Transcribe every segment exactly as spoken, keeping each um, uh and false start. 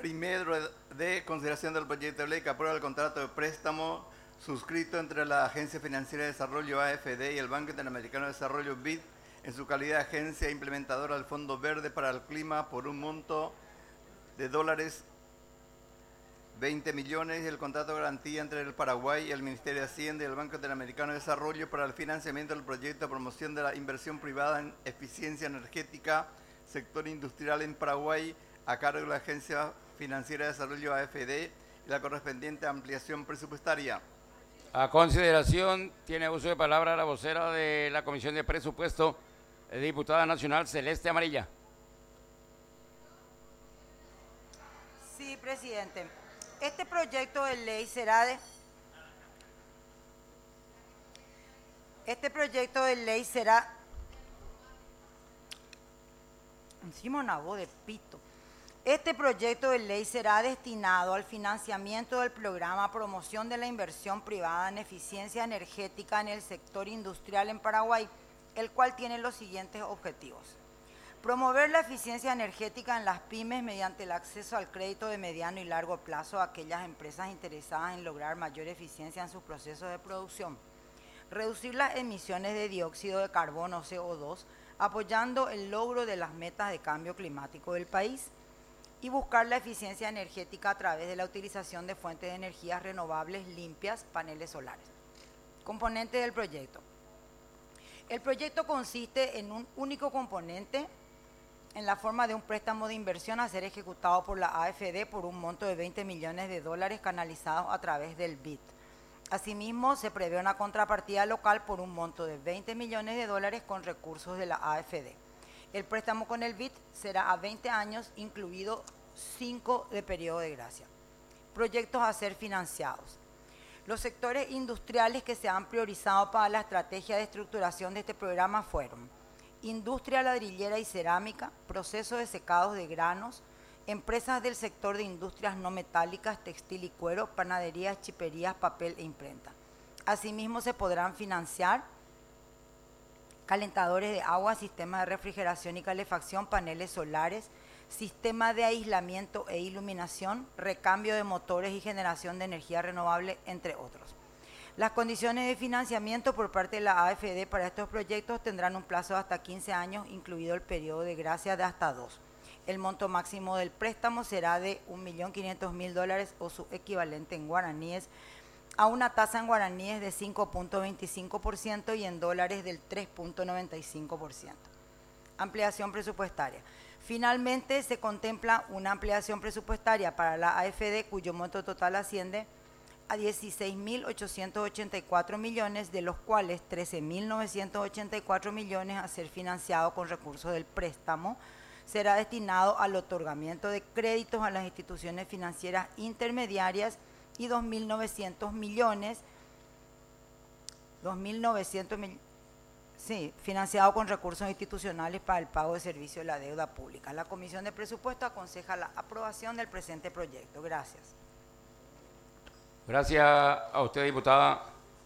primero de consideración del proyecto de ley que aprueba el contrato de préstamo suscrito entre la Agencia Financiera de Desarrollo A F D y el Banco Interamericano de Desarrollo B I D en su calidad de agencia implementadora del Fondo Verde para el Clima por un monto de dólares veinte millones y el contrato de garantía entre el Paraguay y el Ministerio de Hacienda y el Banco Interamericano de Desarrollo para el financiamiento del proyecto de promoción de la inversión privada en eficiencia energética, sector industrial en Paraguay, a cargo de la Agencia Financiera de Desarrollo A F D y la correspondiente ampliación presupuestaria. A consideración, tiene uso de palabra la vocera de la Comisión de Presupuesto, diputada nacional Celeste Amarilla. Sí, presidente. Este proyecto de ley será de... Este proyecto de ley será... Encima una voz de pito. Este proyecto de ley será destinado al financiamiento del programa Promoción de la Inversión Privada en Eficiencia Energética en el sector industrial en Paraguay, el cual tiene los siguientes objetivos. Promover la eficiencia energética en las pymes mediante el acceso al crédito de mediano y largo plazo a aquellas empresas interesadas en lograr mayor eficiencia en sus procesos de producción. Reducir las emisiones de dióxido de carbono C O dos, apoyando el logro de las metas de cambio climático del país. Y buscar la eficiencia energética a través de la utilización de fuentes de energías renovables limpias, paneles solares. Componente del proyecto. El proyecto consiste en un único componente en la forma de un préstamo de inversión a ser ejecutado por la A F D por un monto de veinte millones de dólares canalizados a través del B I D. Asimismo, se prevé una contrapartida local por un monto de veinte millones de dólares con recursos de la A F D. El préstamo con el B I D será a veinte años, incluido cinco de periodo de gracia. Proyectos a ser financiados. Los sectores industriales que se han priorizado para la estrategia de estructuración de este programa fueron industria ladrillera y cerámica, proceso de secados de granos, empresas del sector de industrias no metálicas, textil y cuero, panaderías, chiperías, papel e imprenta. Asimismo, se podrán financiar calentadores de agua, sistemas de refrigeración y calefacción, paneles solares, sistema de aislamiento e iluminación, recambio de motores y generación de energía renovable, entre otros. Las condiciones de financiamiento por parte de la A F D para estos proyectos tendrán un plazo de hasta quince años, incluido el periodo de gracia de hasta dos. El monto máximo del préstamo será de un millón quinientos mil dólares o su equivalente en guaraníes, a una tasa en guaraníes de cinco punto veinticinco por ciento y en dólares del tres punto noventa y cinco por ciento. Ampliación presupuestaria. Finalmente, se contempla una ampliación presupuestaria para la A F D cuyo monto total asciende a dieciséis mil ochocientos ochenta y cuatro millones, de los cuales trece mil novecientos ochenta y cuatro millones a ser financiado con recursos del préstamo será destinado al otorgamiento de créditos a las instituciones financieras intermediarias y dos mil novecientos millones, dos mil novecientos mil, sí, financiado con recursos institucionales para el pago de servicios de la deuda pública. La Comisión de Presupuesto aconseja la aprobación del presente proyecto. Gracias. Gracias a usted, diputada.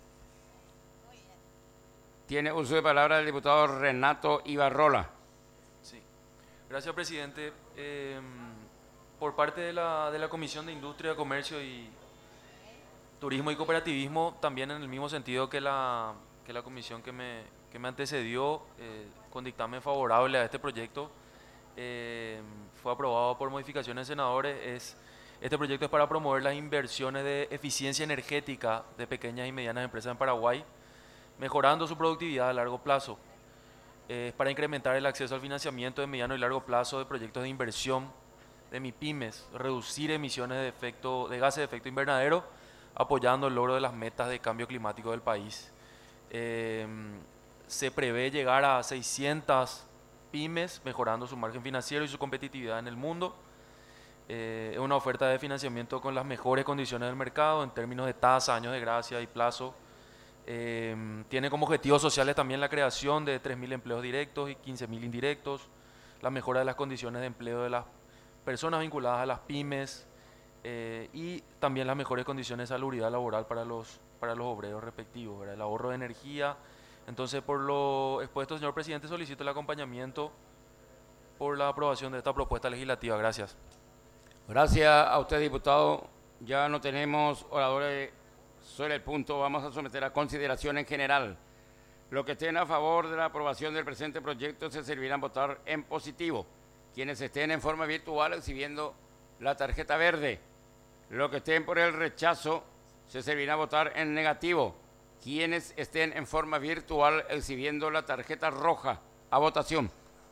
Tiene uso de palabra el diputado Renato Ibarrola. Sí, gracias, presidente. Eh, por parte de la, de la Comisión de Industria, Comercio y Turismo y Cooperativismo, también en el mismo sentido que la, que la comisión que me, que me antecedió, eh, con dictamen favorable a este proyecto, eh, fue aprobado por modificaciones de senadores. Es, este proyecto es para promover las inversiones de eficiencia energética de pequeñas y medianas empresas en Paraguay, mejorando su productividad a largo plazo. Es para incrementar el acceso al financiamiento de mediano y largo plazo de proyectos de inversión de MIPYMES, reducir emisiones de, efecto, de gases de efecto invernadero, apoyando el logro de las metas de cambio climático del país. Eh, se prevé llegar a seiscientas pymes, mejorando su margen financiero y su competitividad en el mundo. Eh, es una oferta de financiamiento con las mejores condiciones del mercado en términos de tasa, años de gracia y plazo. Eh, tiene como objetivos sociales también la creación de tres mil empleos directos y quince mil indirectos, la mejora de las condiciones de empleo de las personas vinculadas a las pymes, eh, y también las mejores condiciones de salubridad laboral para los, para los obreros respectivos, ¿verdad? El ahorro de energía. Entonces, por lo expuesto, señor presidente, solicito el acompañamiento por la aprobación de esta propuesta legislativa. Gracias. Gracias a usted, diputado. Ya no tenemos oradores sobre el punto. Vamos a someter a consideración en general. Los que estén a favor de la aprobación del presente proyecto se servirán votar en positivo. Quienes estén en forma virtual exhibiendo la tarjeta verde. Los que estén por el rechazo se servirán votar en negativo. Quienes estén en forma virtual exhibiendo la tarjeta roja. A votación.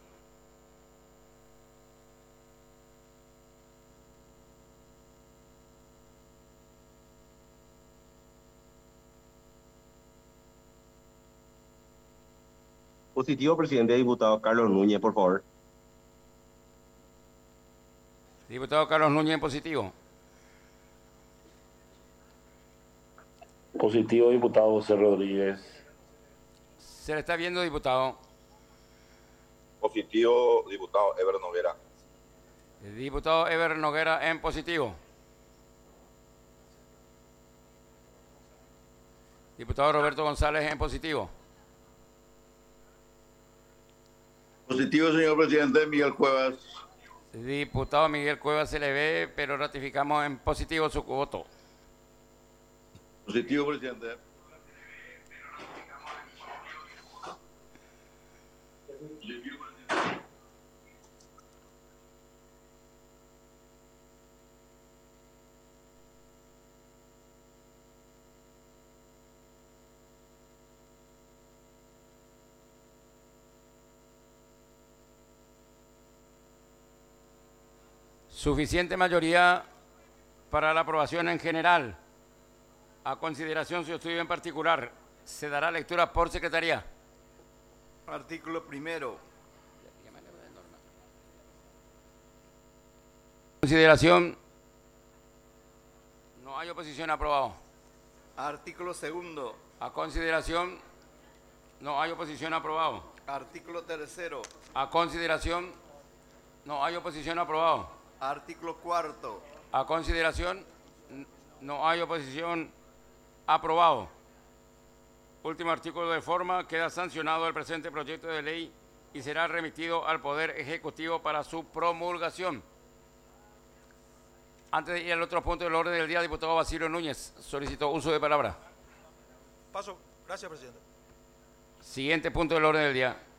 Positivo, presidente. Diputado Carlos Núñez, por favor. Diputado Carlos Núñez en positivo. Positivo, diputado José Rodríguez. Se le está viendo, diputado. Positivo, diputado Ever Noguera. El diputado Ever Noguera en positivo. Diputado Roberto González en positivo. Positivo, señor presidente, Miguel Cuevas. Diputado Miguel Cuevas se le ve, pero ratificamos en positivo su voto. Positivo, presidente. Suficiente mayoría para la aprobación en general. A consideración su estudio en particular, se dará lectura por secretaría. Artículo primero. Consideración. No hay oposición. Aprobado. Artículo segundo. A consideración. No hay oposición. Aprobado. Artículo tercero. A consideración. No hay oposición. Aprobado. Artículo cuarto. A consideración. No hay oposición. Aprobado. Último artículo de forma. Queda sancionado el presente proyecto de ley y será remitido al Poder Ejecutivo para su promulgación. Antes de ir al otro punto del orden del día, diputado Basilio Núñez solicitó uso de palabra. Paso. Gracias, presidente. Siguiente punto del orden del día.